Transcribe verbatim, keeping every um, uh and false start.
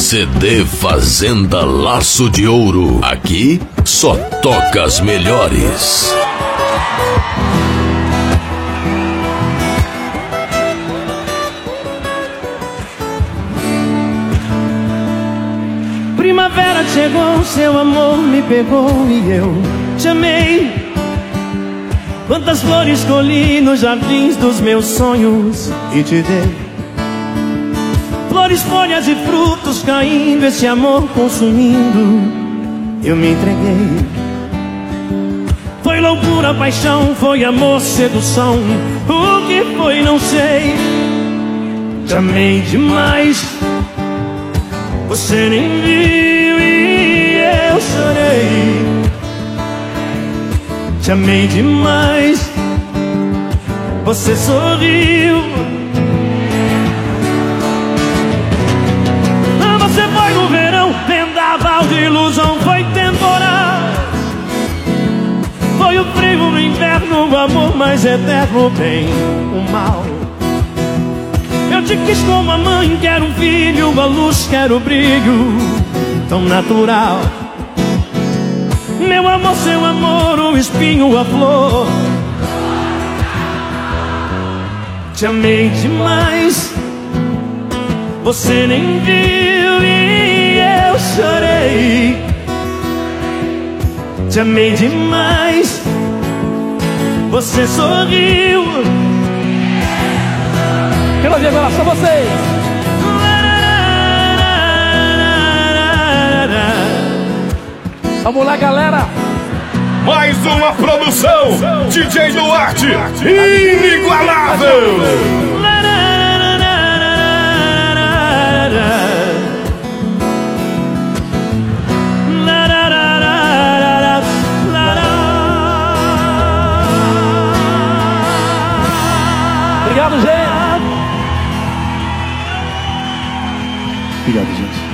C D Fazenda Laço de Ouro. Aqui só toca as melhores. Primavera chegou, seu amor me pegou e eu te amei. Quantas flores colhi nos jardins dos meus sonhos e te dei. Flores, folhas e frutos caindo, esse amor consumindo, eu me entreguei. Foi loucura, paixão, foi amor, sedução. O que foi não sei. Te amei demais, você nem viu e eu chorei. Te amei demais, você sorriu. Você foi no verão, vendaval de ilusão, foi temporal. Foi o frio no inverno, o amor mais eterno, o bem, o mal. Eu te quis como a mãe quer um filho, a luz quer o brilho tão natural. Meu amor, seu amor, o espinho, a flor. Te amei demais, você nem viu e eu chorei. Te amei demais, você sorriu. Quero ouvir agora só vocês. Vamos lá, galera. Mais uma produção D J Duarte, inigualável. Obrigado, gente. Obrigado, gente.